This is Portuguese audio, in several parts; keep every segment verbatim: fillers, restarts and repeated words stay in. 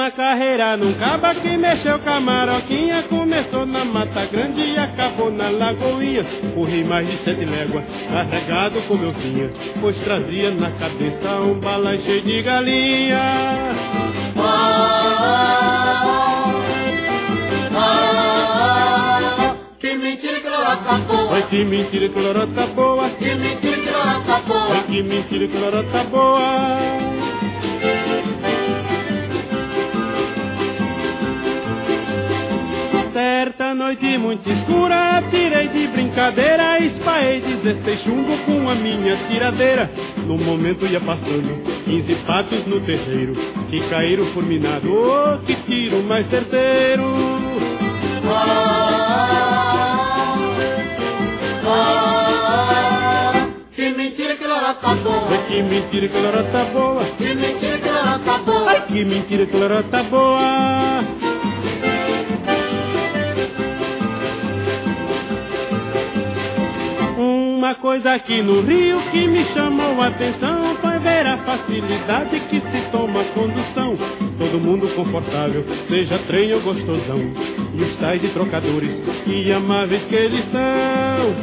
Uma carreira num caba que mexeu com a maroquinha. Começou na Mata Grande e acabou na Lagoinha. Corri mais de sete léguas, carregado com meu vinha, pois trazia na cabeça um balão cheio de galinha. Oh, oh, oh, que mentira que lorota boa. Ai, que mentira que lorota boa. Que mentira que lorota boa. Ai, que mentira que lorota boa. Certa noite muito escura, atirei de brincadeira, esparrei dezesseis chumbo com a minha tiradeira. No momento ia passando quinze patos no terreiro, que caíram fulminados. Oh, que tiro mais certeiro! Oh, oh, oh, que mentira que lorota boa. Ai, que mentira que lorota boa. Que mentira que lorota boa. Ai, que mentira que lorota boa. Uma coisa aqui no Rio que me chamou a atenção foi ver a facilidade que se toma a condução. Todo mundo confortável, seja trem ou gostosão, e os tais de trocadores, que amáveis que eles são.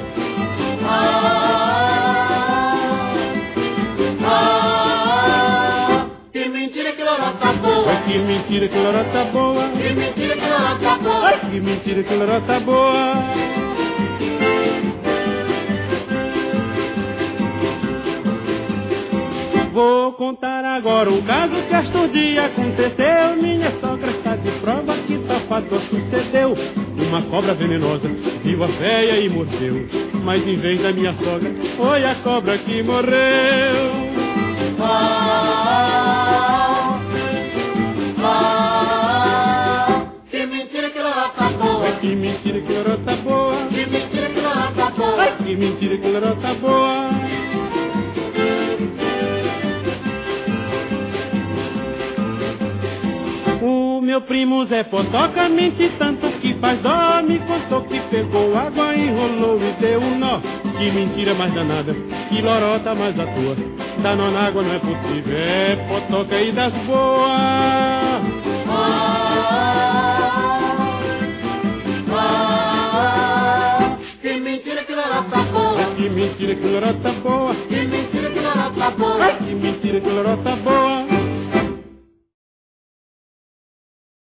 Ah, ah, que mentira que lorota boa. Ai, que mentira que lorota boa. Que mentira que lorota boa. Ai, que mentira que lorota boa. Vou contar agora um caso que estes dias aconteceu. Minha sogra está de prova que safador sucedeu. Uma cobra venenosa viu a véia e mordeu, mas em vez da minha sogra foi a cobra que morreu. Ah, ah, que mentira que lorota boa. Ai, que mentira que lorota boa. Que mentira que lorota boa. Ai, que mentira que lorota boa. O meu primo Zé Potoca mente tanto que faz dó. Me contou que pegou água, enrolou e deu um nó. Que mentira mais danada, que lorota mais à toa. Dar nó na água não é possível, é Potoca e das boas. Ah, ah, que mentira que lorota boa. Ai, que mentira que lorota boa. Que mentira que lorota boa. Ai, que mentira que lorota boa.